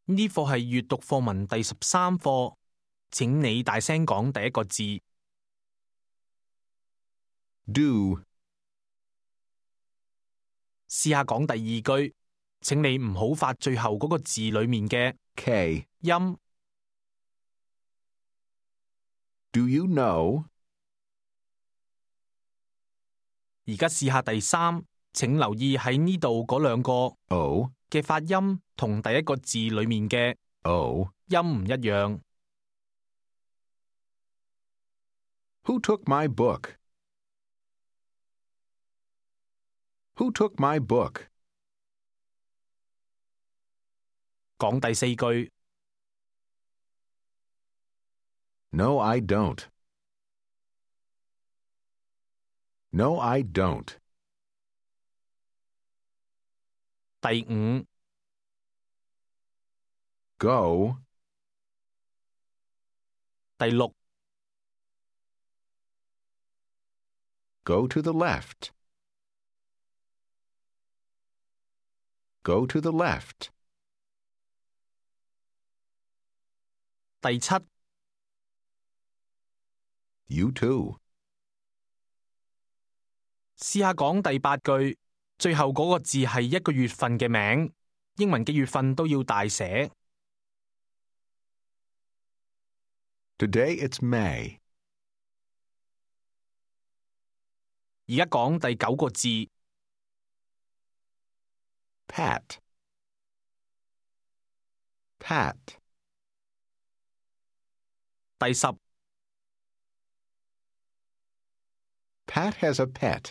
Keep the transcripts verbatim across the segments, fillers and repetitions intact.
呢課係閱讀課文第十三課，請你大聲講第一個字。 Do, 試下講第二句，請你唔好發最後嗰個字裡面嘅 K. 音。 Do you know? 而家試下第三，請留意喺呢度嗰兩個 O, 嘅發音同第一個字裡面嘅 O. 音唔一樣。 Who took my book? Who took my book? 講第四句。 No, I don't. No, I don't. 第五。 Go, 第六。 go to the left. Go to the left. 第七。 You too. 試下講第八句，最後嗰個字係一個月份嘅名，英文嘅月份都要大寫。 Today it's May. 而家講第九個字。 Pat. Pat. 第十。 Pat has a pet.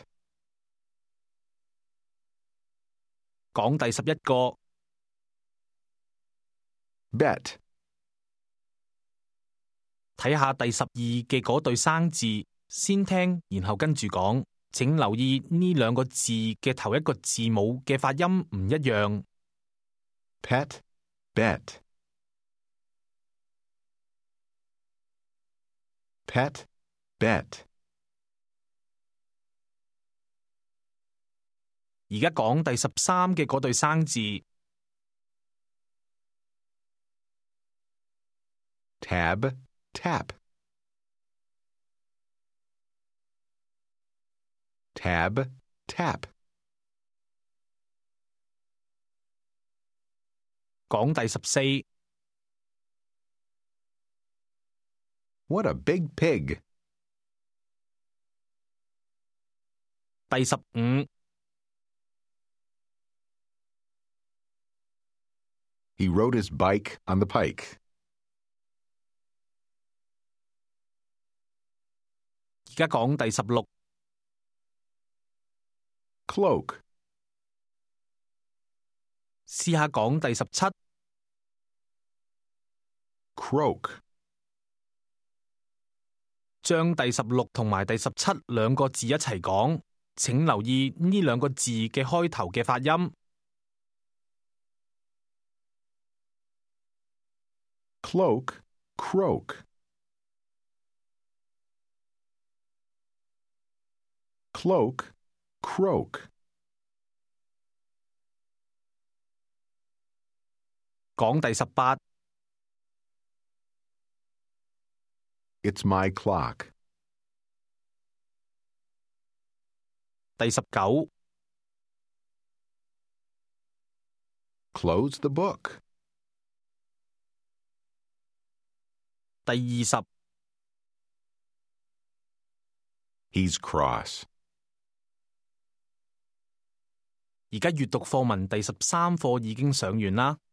講第十一個。 Bet. 睇下第十二嘅嗰對生字，先聽，然後跟住講。請留意呢兩個字嘅頭一個字母嘅發音唔一樣。 Pet. Bet. Pet. Bet. 而家講第十三嘅嗰對生字。 Tab. Tap. Tab. Tap. 講第十四。 What a big pig. 第十五。 He rode his bike on the pike. 而家講第十六。 Cloak. 試下講第十七。 Croak. 將第十六同埋第十七兩個字一齊講，請留意呢兩個字嘅開頭嘅發音。 Cloak. Croak. Cloak. Croak. 講第十八。 It's my clock. 第十九。 Close the book. 第二十。 He's cross. 而家閱讀課文第十三課已經上完啦。